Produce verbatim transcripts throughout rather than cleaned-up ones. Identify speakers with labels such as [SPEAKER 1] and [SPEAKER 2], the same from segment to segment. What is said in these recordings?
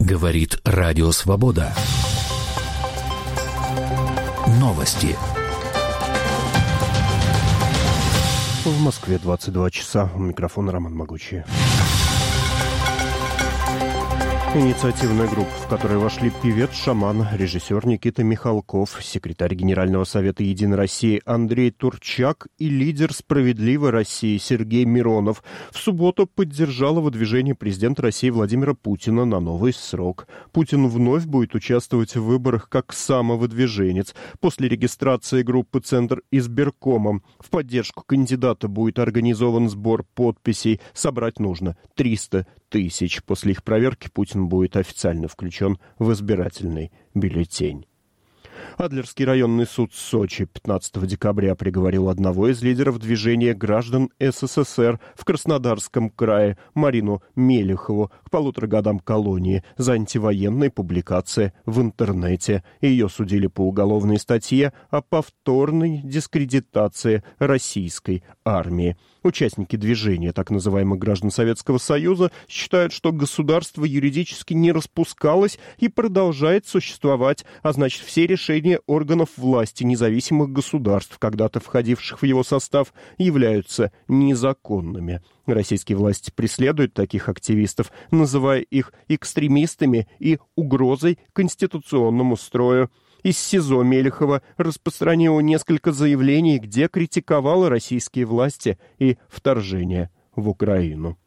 [SPEAKER 1] Говорит Радио Свобода. Новости.
[SPEAKER 2] В Москве двадцать два часа. У микрофона Роман Могучий. Инициативная группа, в которой вошли певец-шаман, режиссер Никита Михалков, секретарь Генерального совета «Единой России» Андрей Турчак и лидер «Справедливой России» Сергей Миронов в субботу поддержала выдвижение президента России Владимира Путина на новый срок. Путин вновь будет участвовать в выборах как самовыдвиженец. После регистрации группы «Центр» избиркомом в поддержку кандидата будет организован сбор подписей. Собрать нужно триста тысяч. После их проверки Путин будет официально включен в избирательный бюллетень. Адлерский районный суд Сочи пятнадцатого декабря приговорил одного из лидеров движения граждан СССР в Краснодарском крае Марину Мелехову к полутора годам колонии за антивоенные публикации в интернете. Ее судили по уголовной статье о повторной дискредитации российской армии. Участники движения, так называемых граждан Советского Союза, считают, что государство юридически не распускалось и продолжает существовать, а значит, все решения органов власти независимых государств, когда-то входивших в его состав, являются незаконными. Российские власти преследуют таких активистов, называя их экстремистами и угрозой конституционному строю. Из СИЗО Мелехова распространила несколько заявлений, где критиковала российские власти и вторжение в Украину.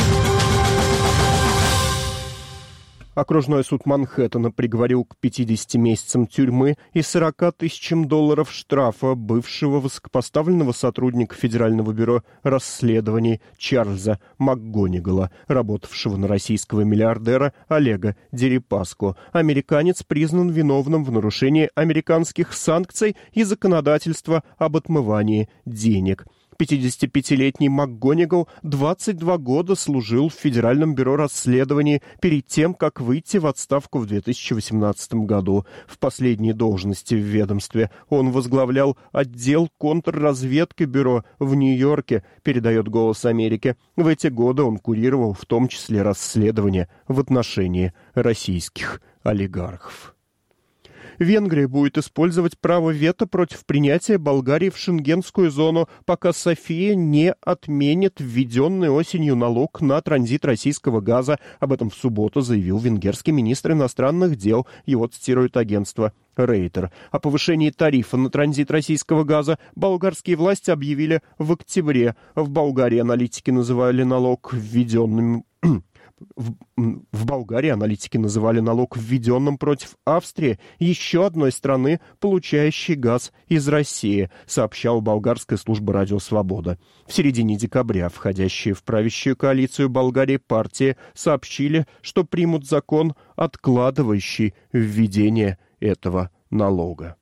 [SPEAKER 2] Окружной суд Манхэттена приговорил к пятидесяти месяцам тюрьмы и сорока тысячам долларов штрафа бывшего высокопоставленного сотрудника Федерального бюро расследований Чарльза МакГонигала, работавшего на российского миллиардера Олега Дерипаску. Американец признан виновным в нарушении американских санкций и законодательства об отмывании денег. пятидесятипятилетний МакГонигал двадцать два года служил в Федеральном бюро расследований перед тем, как выйти в отставку в две тысячи восемнадцатом году. В последней должности в ведомстве он возглавлял отдел контрразведки бюро в Нью-Йорке, передает «Голос Америки». В эти годы он курировал в том числе расследования в отношении российских олигархов. Венгрия будет использовать право вето против принятия Болгарии в шенгенскую зону, пока София не отменит введенный осенью налог на транзит российского газа. Об этом в субботу заявил венгерский министр иностранных дел. Его цитирует агентство Рейтер. О повышении тарифа на транзит российского газа болгарские власти объявили в октябре. В Болгарии аналитики называли налог введенным... В, в Болгарии аналитики называли налог введенным против Австрии, еще одной страны, получающей газ из России, сообщала болгарская служба «Радио Свобода». В середине декабря входящие в правящую коалицию Болгарии партии сообщили, что примут закон, откладывающий введение этого налога.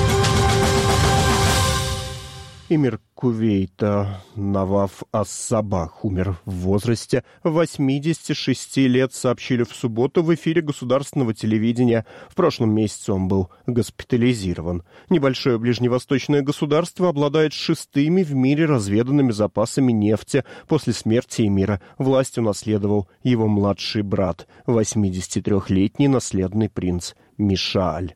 [SPEAKER 2] Эмир Кувейта Наваф Ас-Сабах умер в возрасте восьмидесяти шести лет, сообщили в субботу в эфире государственного телевидения. В прошлом месяце он был госпитализирован. Небольшое ближневосточное государство обладает шестыми в мире разведанными запасами нефти. После смерти эмира власть унаследовал его младший брат, восьмидесятитрёхлетний наследный принц Мишааль.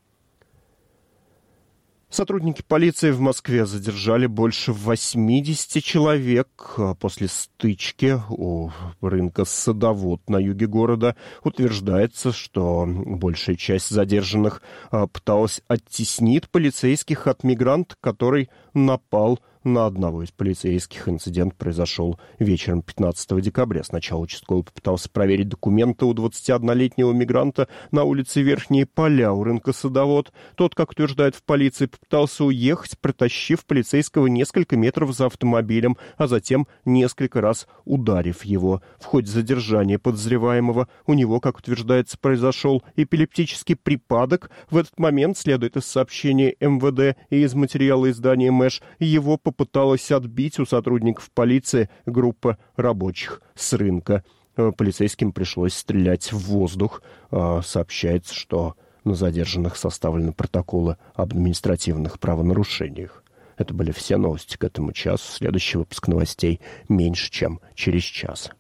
[SPEAKER 2] Сотрудники полиции в Москве задержали больше восьмидесяти человек после стычки у рынка Садовод на юге города. Утверждается, что большая часть задержанных пыталась оттеснить полицейских от мигранта, который напал на одного из полицейских. Инцидент произошел вечером пятнадцатого декабря. Сначала участковый попытался проверить документы у двадцатиоднолетнего мигранта на улице Верхние Поля у рынка Садовод. Тот, как утверждает в полиции, попытался уехать, протащив полицейского несколько метров за автомобилем, а затем несколько раз ударив его. В ходе задержания подозреваемого у него, как утверждается, произошел эпилептический припадок. В этот момент, следует из сообщения эм вэ дэ и из материала издания «Мэш», его попыталась отбить у сотрудников полиции группа рабочих с рынка. Полицейским пришлось стрелять в воздух. Сообщается, что на задержанных составлены протоколы об административных правонарушениях. Это были все новости к этому часу. Следующий выпуск новостей меньше, чем через час.